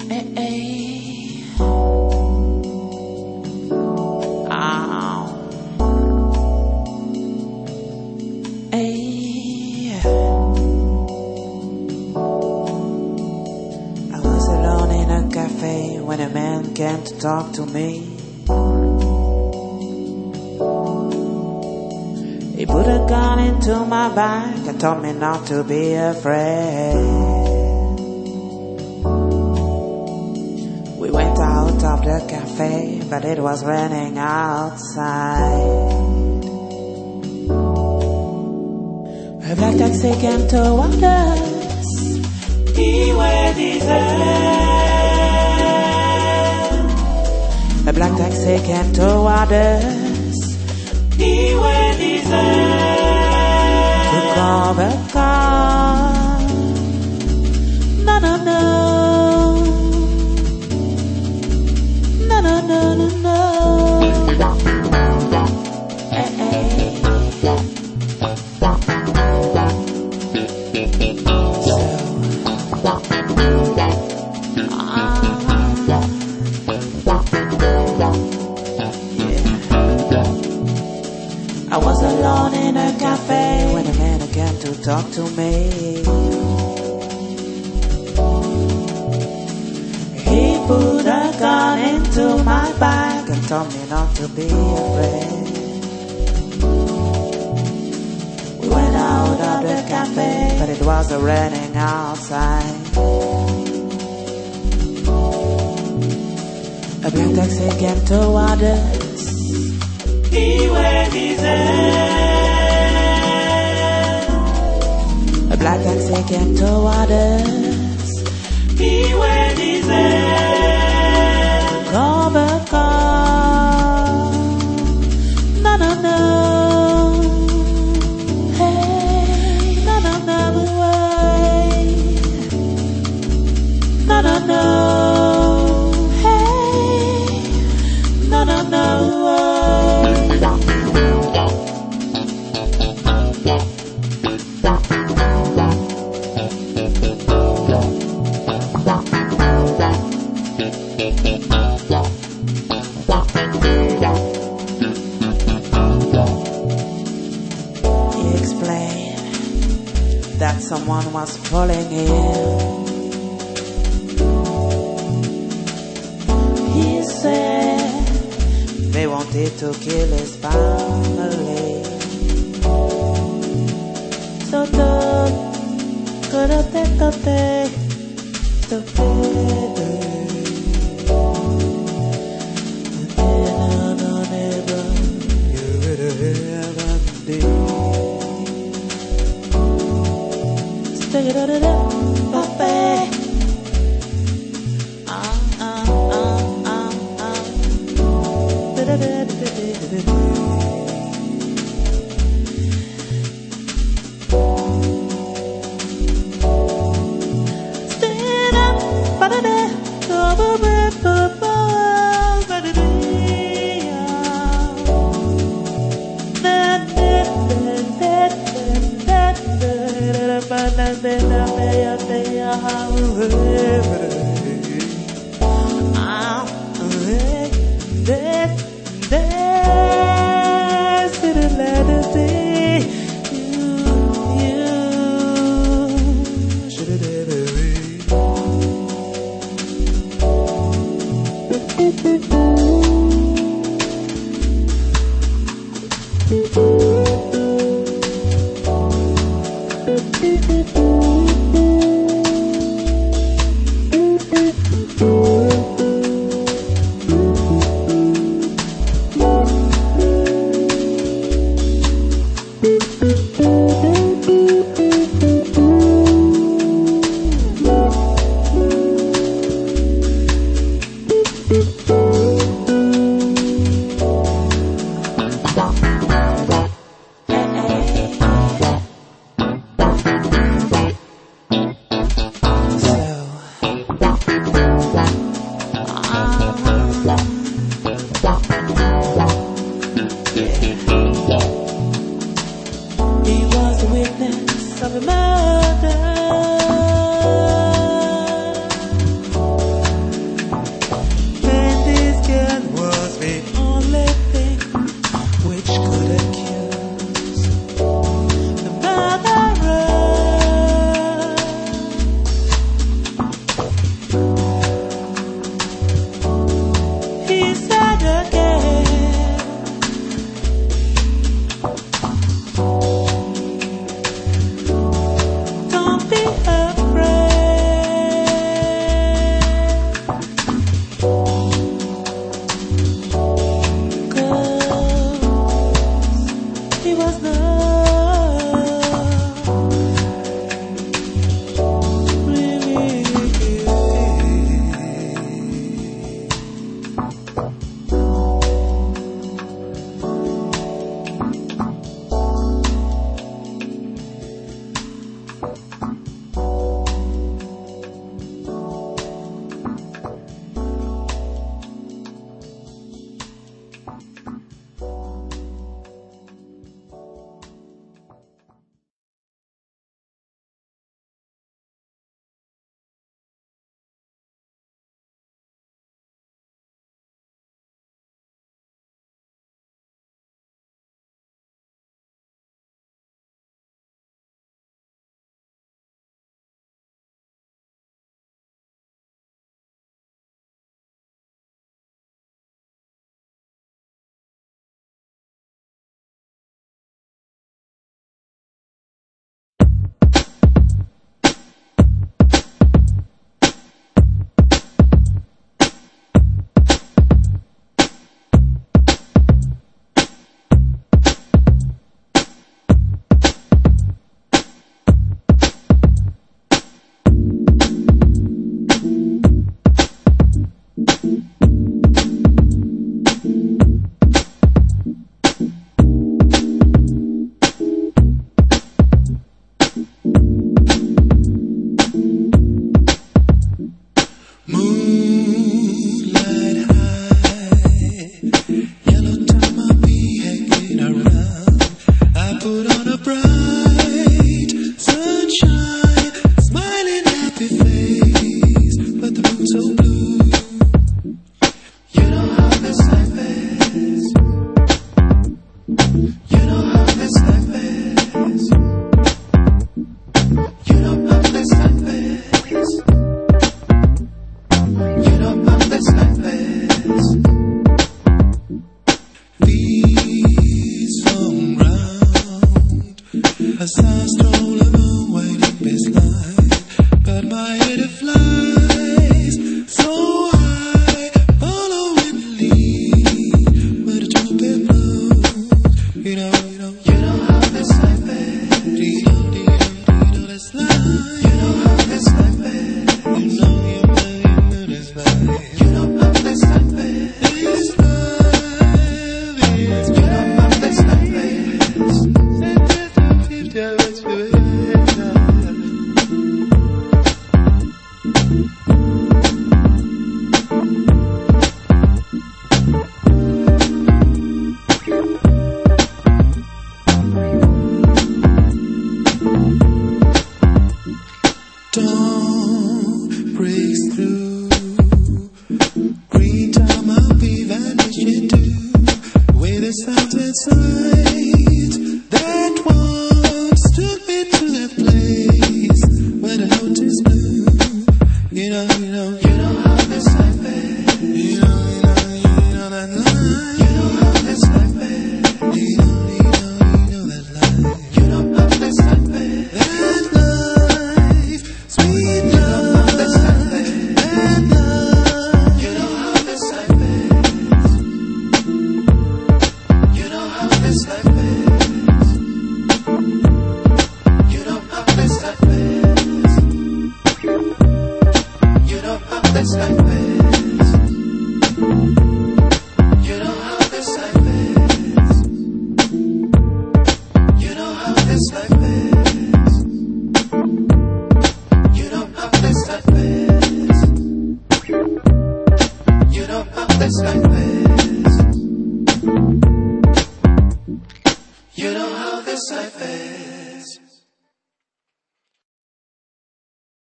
Hey, hey. Ow. Hey. I was alone in a cafe when a man came to talk to me. He put a gun into my bag and told me not to be afraid. We went out of the cafe, but it was raining outside. A black taxi came toward us. He waved his hand. A black taxi came toward us. He waved his hand to call the car. No, no, no. No, no, no, no, no. Hey, hey. I was alone in a cafe when a man came to talk to me. He put a gun into my bag and told me not to be afraid. We went out of the cafe, but it was raining outside. A black taxi came toward us. He waved his hand. A black taxi came toward us. He waved his hand. Call the car. No, no, no. Hey, no, no, no, way. No, no, no. Hey, no, no, no, way. He explained that someone was pulling him. He said they wanted to kill his family. So Sounds inside.